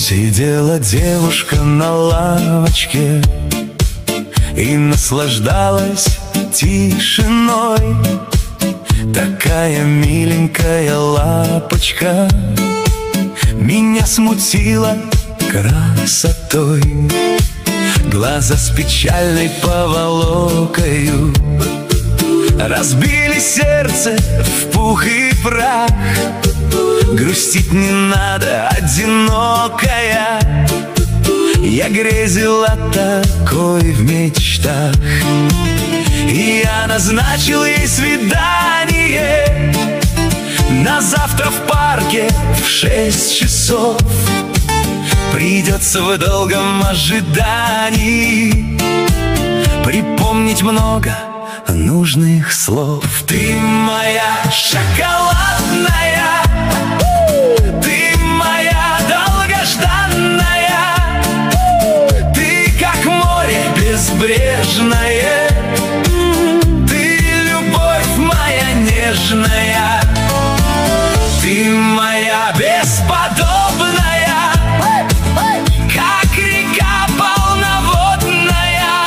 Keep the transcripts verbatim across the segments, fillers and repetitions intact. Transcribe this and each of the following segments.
Сидела девушка на лавочке и наслаждалась тишиной. Такая миленькая лапочка меня смутила красотой. Глаза с печальной поволокою разбили сердце в пух и прах. Грустить не надо, одинокая, я грезила такой в мечтах. И я назначил ей свидание на завтра в парке в шесть часов. Придется в долгом ожидании припомнить много нужных слов. Ты моя шоколадная, ты моя долгожданная, ты как море безбрежное, ты любовь моя нежная, ты моя бесподобная, как река полноводная.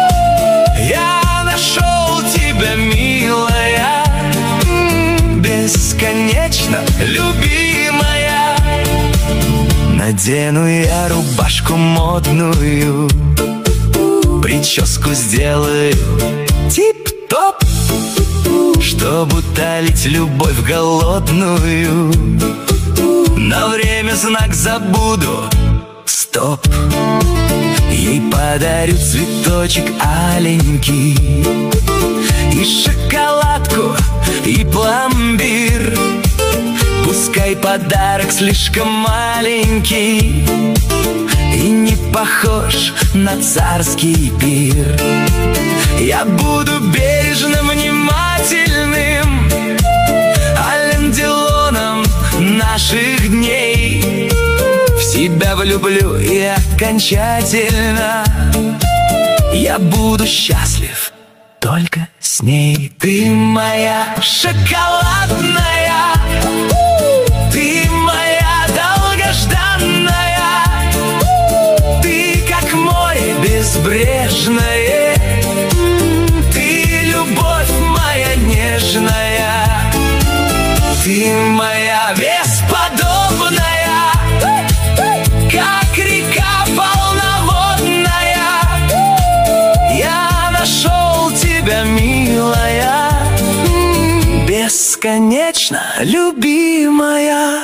Я нашел тебя, милая, бесконечно любимая. Надену я рубашку модную, прическу сделаю тип-топ, чтоб утолить любовь голодную. На время знак забуду, стоп. Ей подарю цветочек аленький, и шоколадку, и пломбир. Пускай подарок слишком маленький и не похож на царский пир. Я буду бережным, внимательным, Ален Делоном наших дней. В себя влюблю и окончательно я буду счастлив только с ней. Ты моя шоколадная, ты моя долгожданная, ты как море безбрежное, ты любовь моя нежная, ты моя бесподобная, как река полноводная. Я нашел тебя, милая, бесконечно любимая.